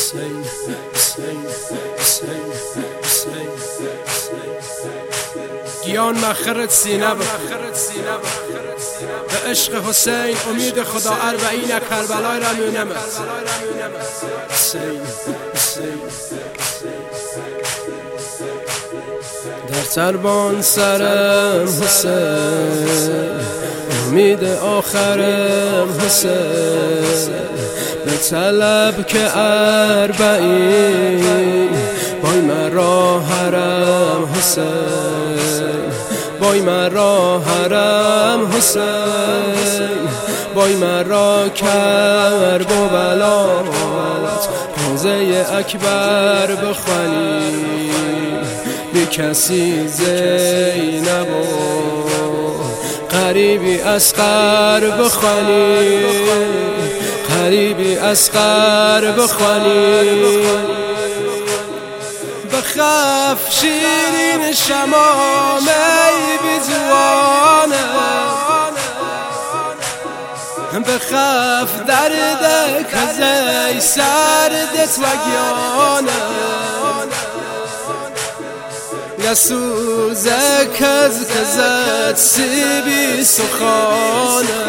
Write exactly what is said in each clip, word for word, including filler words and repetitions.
گیان مخرت سینه بود به عشق حسین امید خدا اربعین کربلای را میونم در تربان سرم حسین امید آخرم حسین به طلب که اربعین بای مرا حرم حسین بای مرا حرم حسین بای مرا کرب و بلات روزه اکبر بخوانی بی کسی زینب و قریبی اصغر بخوانی قریبی اصغر بخوانی بخف شیرین شمامه بی جوانه بخف درد کزی سردت و گیانه یسوزه کز کزت سیبی سخانه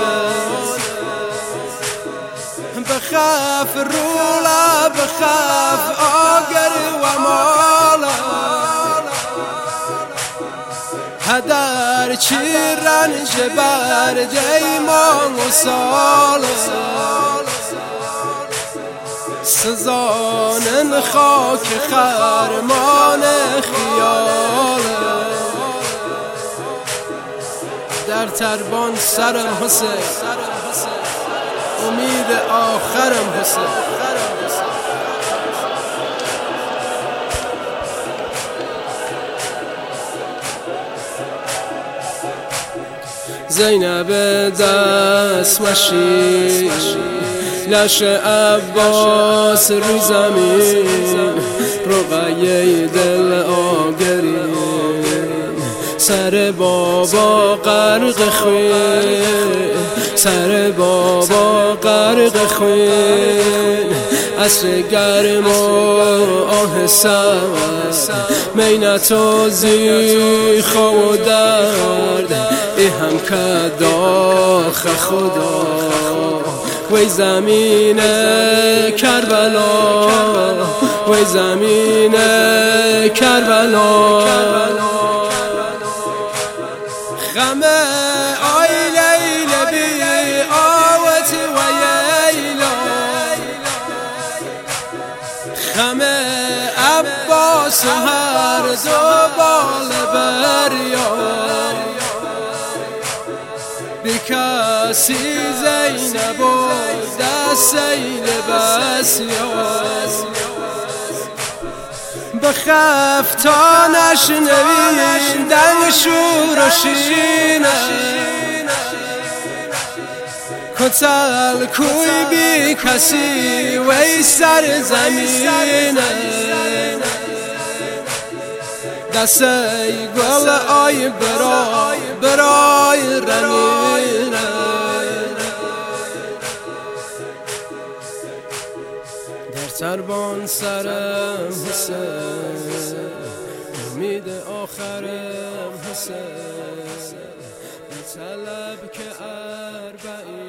بخف رولا بخف آگر و مالا هدر چیرن جبر دیمان و سالا سزانن خاک خرمان خیال در تربان سرم حسین امید آخرم حسین زینب دست مشی لش عباس روی زمین رقیه دل آگرین سر بابا غرق خوین سر بابا غرق خوین عصر گرم و آه سرد مینت و زیخ و درد ای هم که داخ خدا وی زمین کربلا وی زمین کربلا غم آی لیل بی آوت و ییلا غم عباس هر دو بال بریار بی کسی زینب و دستین بسیار بخف تا نشنوین دنگ شور و شینه کتل کوی بی کسی وی سر زمینه دستی گل آی برای برای رنینه در تربان سرم حسین امید آخرم حسین به طلب که اربعین